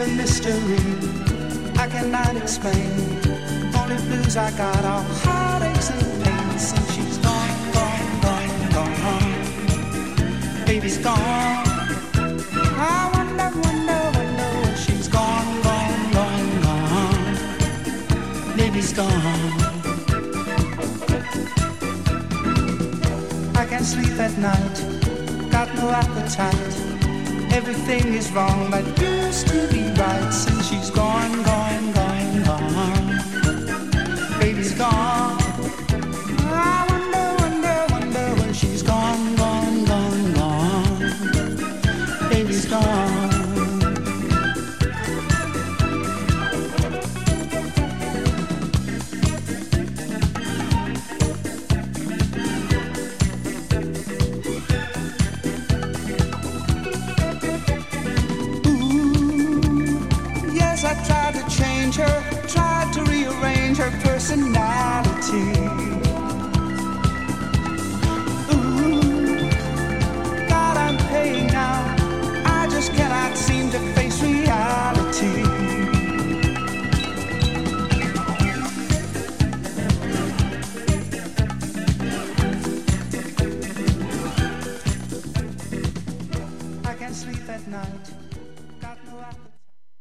a mystery I cannot explain. Only blues I got are heartaches and pains. Since she's gone, gone, gone, gone. Baby's gone. I wonder, wonder, wonder where she's gone, gone, gone, gone. Baby's gone. I can't sleep at night, got no appetite. Everything is wrong that used to be right. Since she's gone, gone, gone.